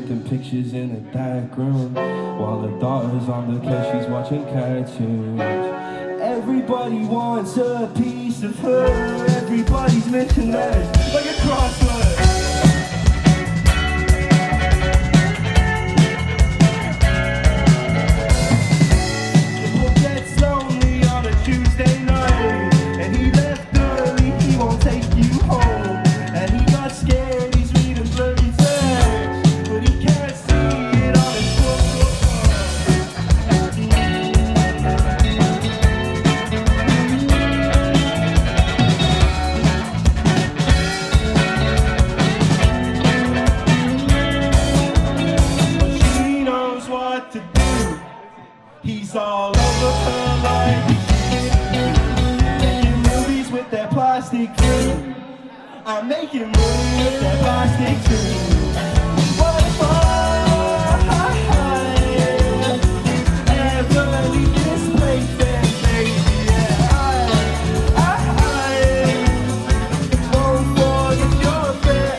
taking pictures in a dark room, while the daughter's on the couch, she's watching cartoons. Everybody wants a piece of her, everybody's missing theirs, like a crossword. He's all over her like making movies with that plastic too. I'm making movies with that plastic too. What if I ever leave this place, then baby, yeah, I won't forget your face.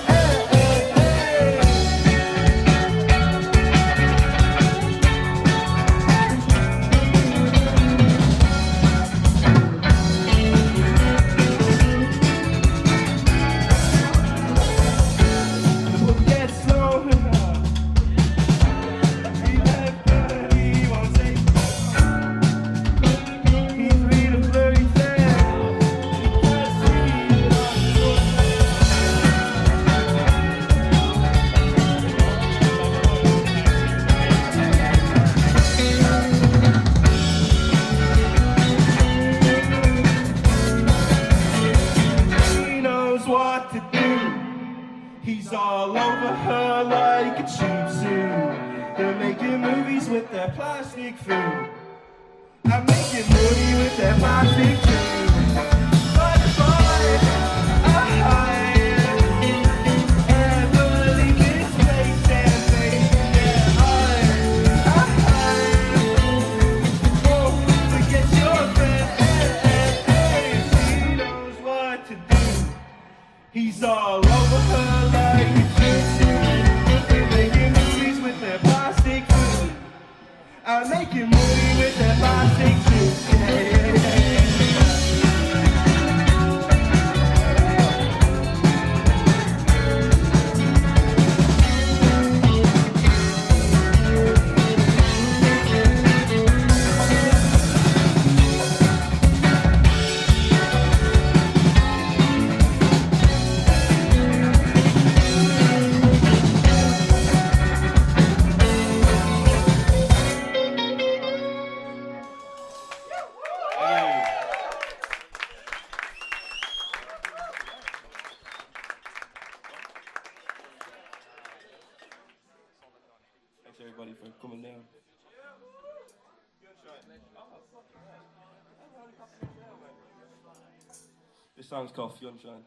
What to do? He's all over her like a cheap suit. They're making movies with their plastic food. I'm making movies with their plastic too. But if I ever leave this place, then baby, yeah, I won't forget your face. She knows what to do. He's all over her like a cheap suit. Making movies with their plastic food. I'm making movies with their plastic too. Thanks everybody for coming down. This song's called Sunshine.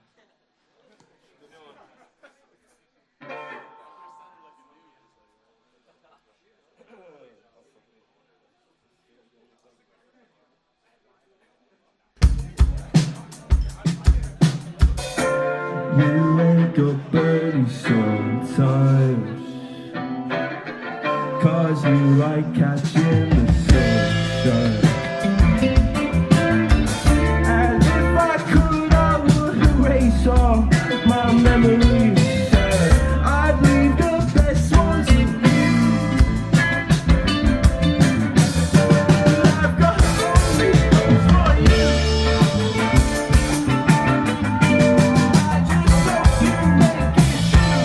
You wake up early sometimes, 'cause you like catching the sunshine. And if I could, I would erase all my memories. I'd leave the best ones with you. I've got only hope for you. I just hope you make it true.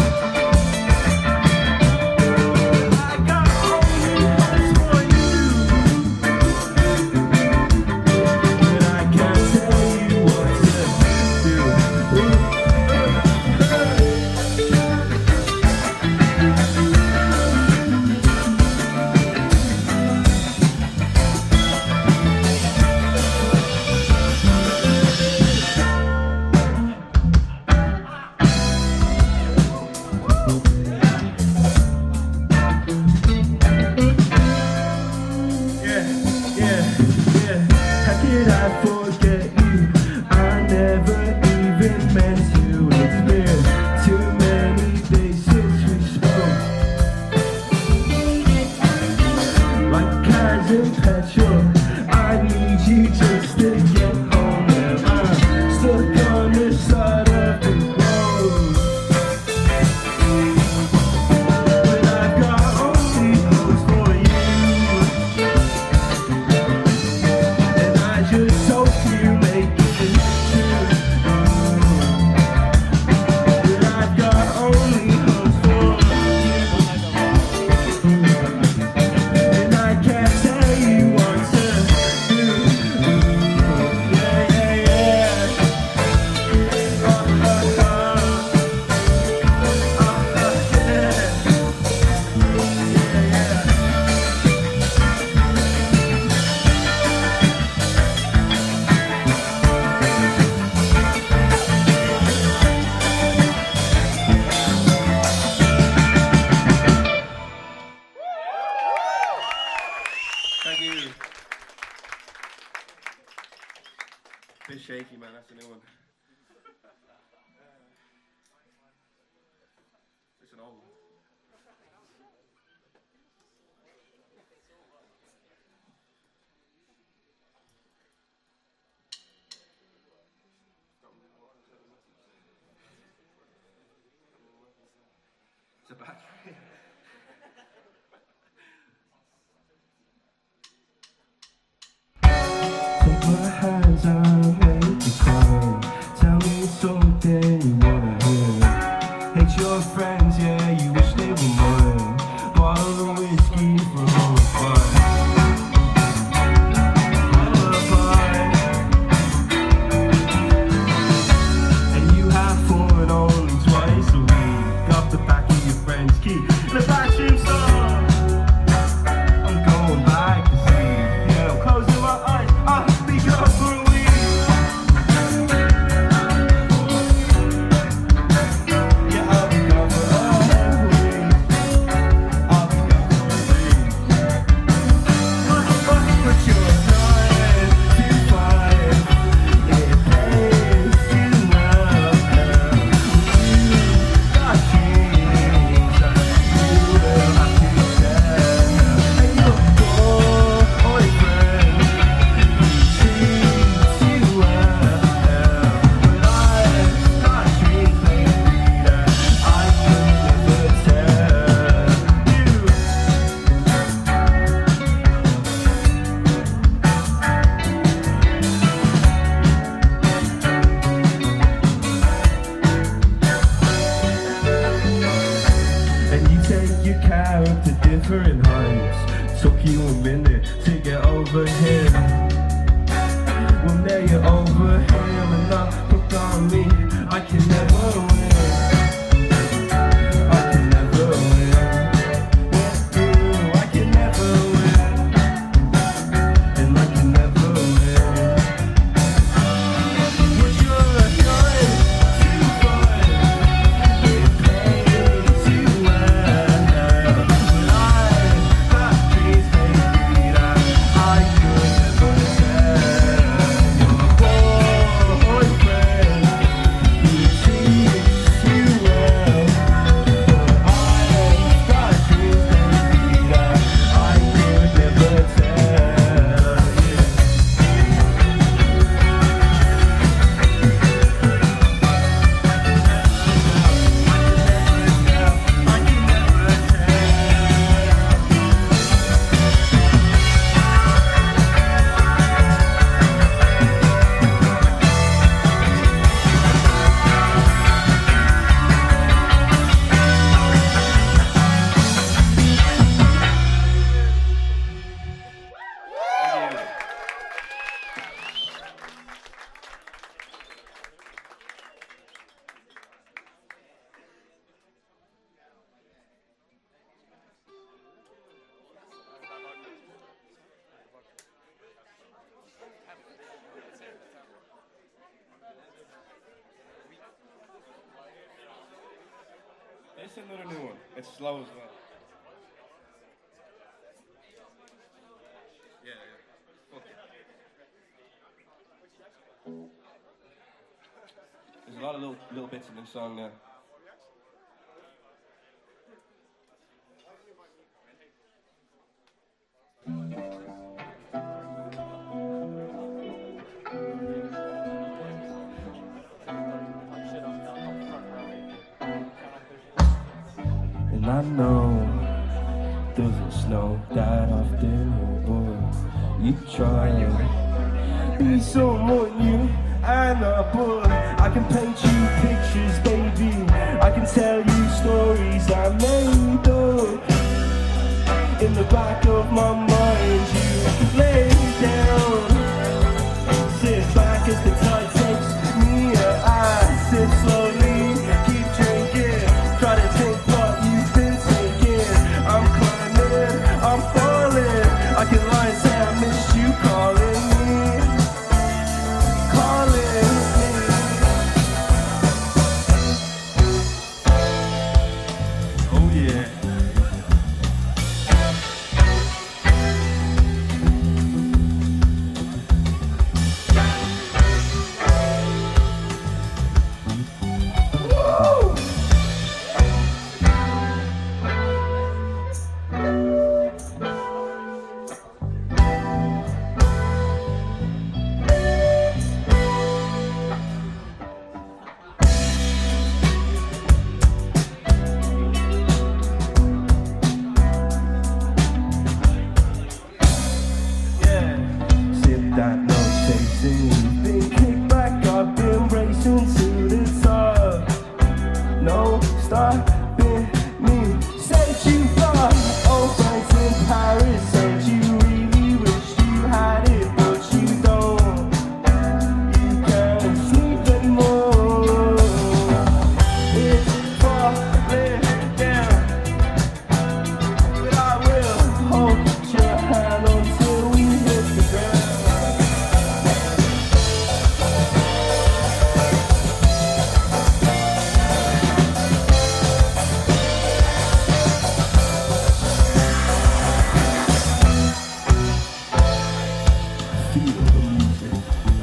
I got only hope for you. But I can't tell you what to do. Yeah. How could I forget you? I never even meant to. It's been too many days since we spoke. Bit shaky, man. That's a new one. It's an old one. It's a battery. Take my hands out, make me cry. Tell me something you wanna hear. Hate your friends, yeah, you wish they were mine. Bottle of whiskey for lullaby. And you have fun only twice a week. Off the back of your friend's key. In a bathroom song. I'm going back to sleep. Yeah, I'm closing my eyes. I'll be gone for a week. Yeah, I'll be gone for a week. I'll be gone for a week. But you're trying to find a place to welcome. You got dreams that you will have to share. And your boyfriend treats you well. But I've got dreams, baby, that I could never tell you. And you take your cab to different heights. Took you a minute to get over him. Well, now you're over him and not hooked on me. I can never win. I can never win. With you, I can never win. And I can never win. But you're trying to find a place to well. But I've got dreams, baby, that I could never tell. Your boyfriend, he treats you well. But I've got dreams, baby, that I could never tell. It's another new one. It's slow as well. Yeah, yeah. Fuck it. There's a lot of little bits in this song there. And I know doesn't snow that often, but you try and be someone you and but I can paint you pictures, baby. I can tell you stories I made up. In the back of my mind, you lay down, sit back as the tide takes me. I sip slowly, keep drinking, try to take what you've been taking. I'm climbing, I'm falling. I can lie and say I miss you calling me, calling me. Oh yeah. feel the music.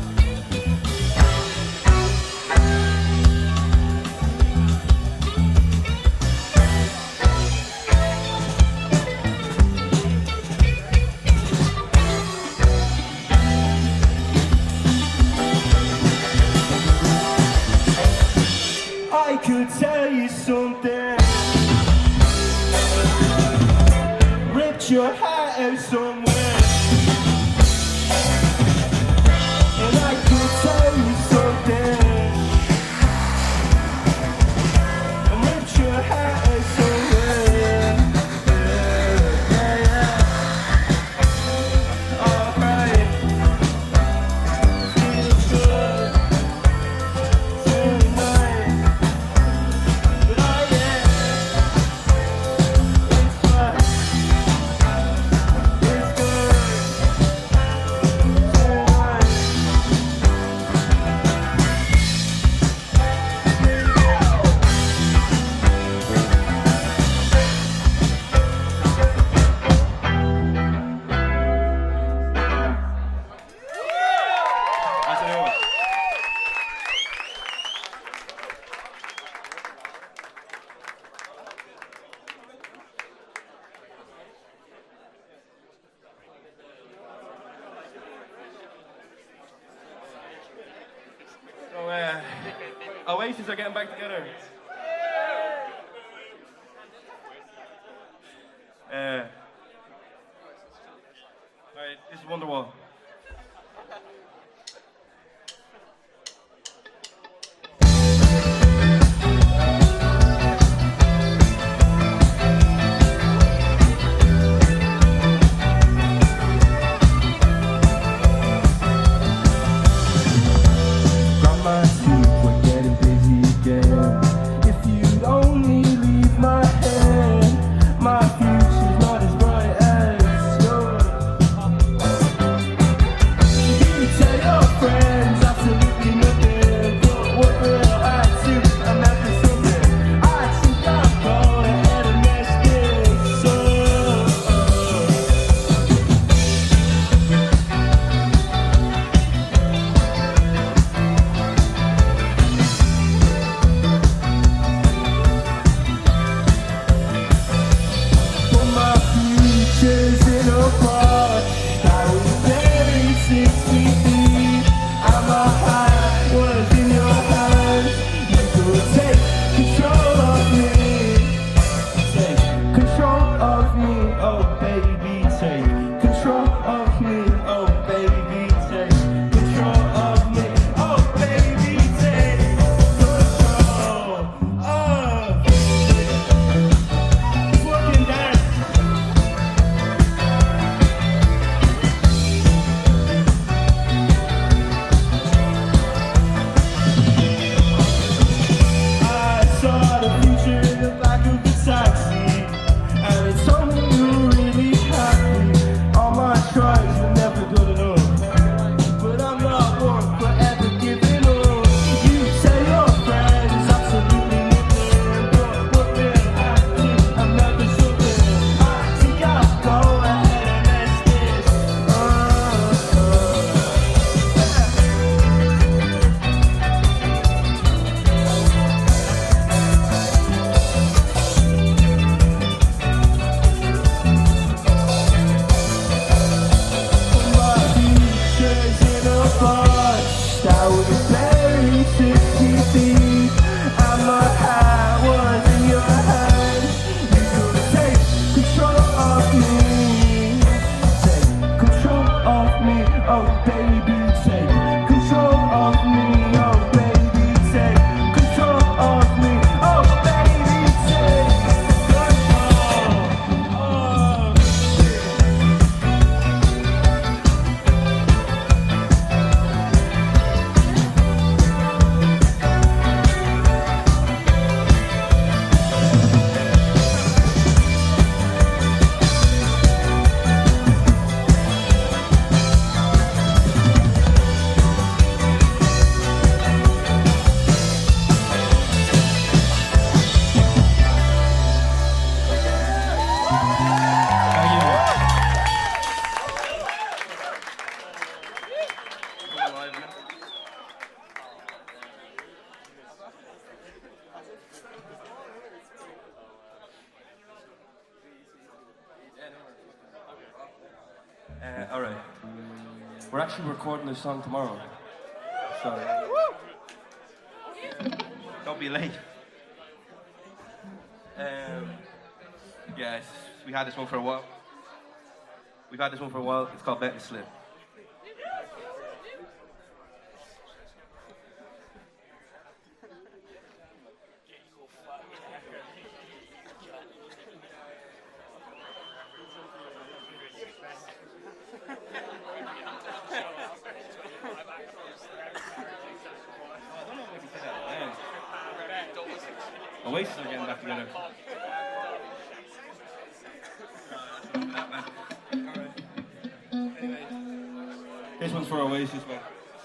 I could tell you something, ripped your hat out somewhere, and I could tell you something, and ripped your hat out somewhere. Yeah, yeah. Alright, feels good tonight. But oh yeah, it's fun, it's good tonight. That's it over. So, Oasis are getting back together. Alright, this is Wonderwall. Got my teeth, we're getting busy again. If you'd only leave my head, my future's not as bright as yours. You tell your friends absolutely nothing, but what will I do? I'm after something. I think I'll go ahead and mess this up. But my future's in a box. I was buried 60 feet. And my heart was in your hands. You could take control of me. Take control of me. Oh baby, take control of me. Oh baby, take control of me. Oh baby, take control of me. Fucking dance. I saw the future in the back of a taxi, and it told me you were really happy. All my tries were never good enough, but I'm not one for ever giving up. You tell your friends absolutely nothing, but what will I do? I'm never something. I think I'll go ahead and mess this up. My future's in a box. I was buried 60 feet, and my heart was in your hands. You could take control of me. Take control of me. Oh baby, take control of me. Oh baby, take control of me. Oh baby, take control of me. actually recording this song tomorrow. So, don't be late. Yes, we had this one for a while. We've had this one for a while. It's called Bet and Slip. Oasis are getting back together. This one's for Oasis, man.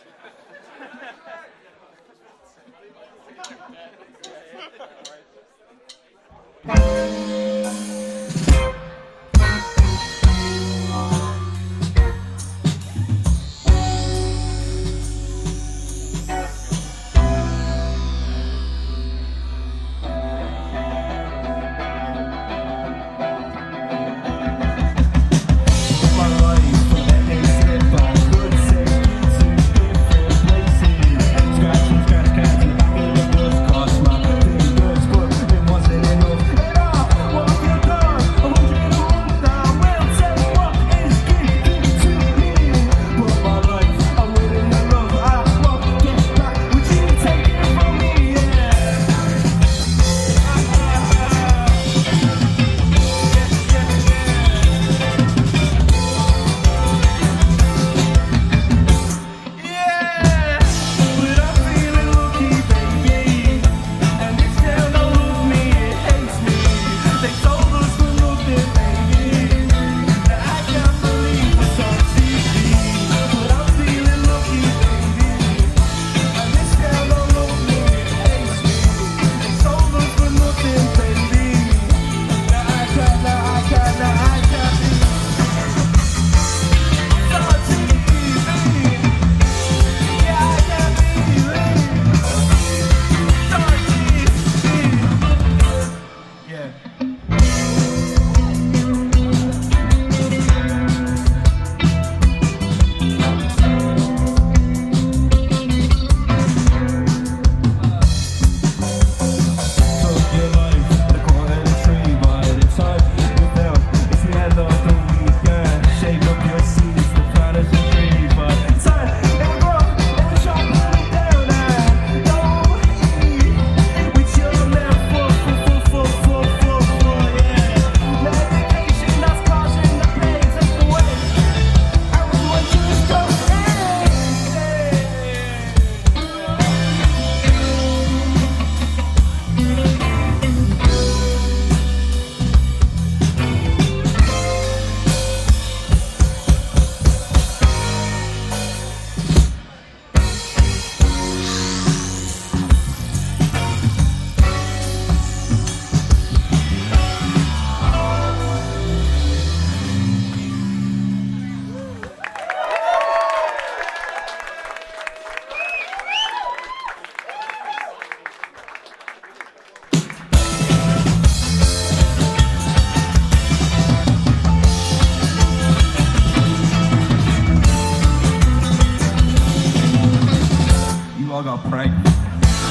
all got pranked. But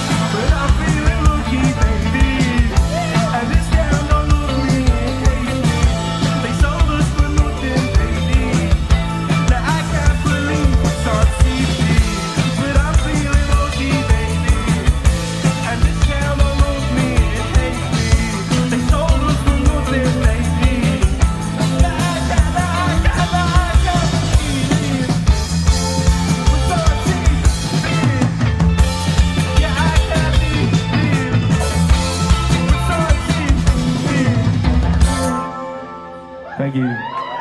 I'm feeling lucky, baby. And this town don't look me and hate me. They sold us for nothing, baby. Now I can't believe it's on TV. But I'm feeling lucky, baby. And this town don't look me and hate me. They sold us for nothing, baby. Now I can't believe it's on TV. Thank you.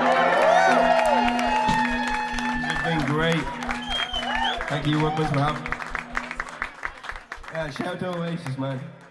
You've been great. Thank you, Whippers, for having me. Yeah, shout out to Oasis, man.